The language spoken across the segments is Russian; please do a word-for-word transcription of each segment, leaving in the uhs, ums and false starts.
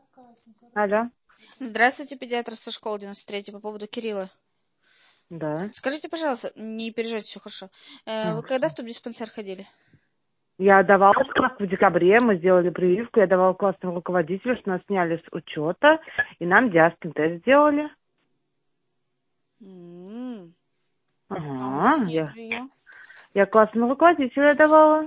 Алло. Здравствуйте, педиатр со школы девяносто третьей по поводу Кирилла. Да. Скажите, пожалуйста, не переживайте, все хорошо. Э, Вы М. когда в тубдиспансер ходили? Я давала справку в декабре, мы сделали прививку, я давала классному руководителю, что нас сняли с учета, и нам диастин тест сделали. М. А у нас Ага, нет я, ее. я классному руководителю давала.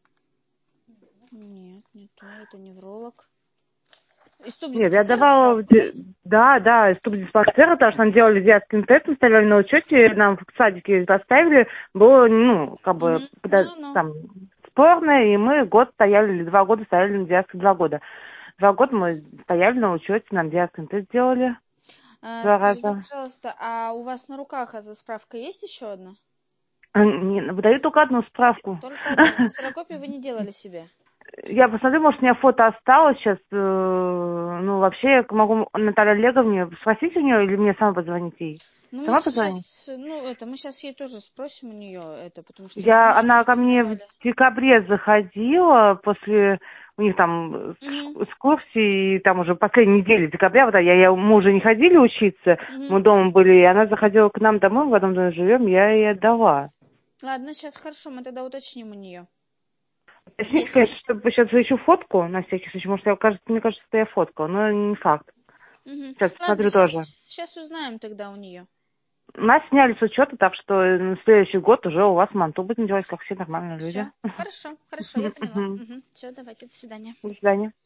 Нет, не то, это невролог. Из Нет, я тубдиспансера давала, в справку, да? ди- да, да, из тубдиспансера, потому что нам делали диастин тест, мы стояли на учете, нам в садике поставили, было, ну, как бы, Угу. подо- Ну, ну. там, спорно, и мы год стояли, или два года стояли на диастин, два года. Два года мы стояли на учете, нам диастин тест сделали. А, Два скажите, раза. пожалуйста, а у вас на руках эта справка есть еще одна? А, не, выдаю только одну справку. Только одну. Ксерокопию вы не делали себе? Я посмотрю, может, у меня фото осталось сейчас. э, Ну, вообще, я могу Наталье Олеговне спросить у нее или мне сама позвонить ей? Ну, мы Сама позвонить? сейчас, ну, это, мы сейчас ей тоже спросим у нее это, потому что нам Я, она лично ко не мне в давали. декабре заходила после у них там Угу. экскурсии, и там уже последней недели декабря, вот, я, я, мы уже не ходили учиться, Угу. мы дома были, и она заходила к нам домой, в одном доме живем, я ей отдала. Ладно, сейчас хорошо, мы тогда уточним у нее. Точнее, Если... конечно, чтобы сейчас ищу фотку на всякий случай. Может, я, кажется, мне кажется, что я фоткала, но не факт. Угу. Сейчас Ладно, смотрю сейчас, тоже. сейчас узнаем тогда у нее. Нас сняли с учета, так что на следующий год уже у вас манту будем делать, как все нормальные люди. Все, хорошо, хорошо, я поняла. Угу. Все, давайте, до свидания. До свидания.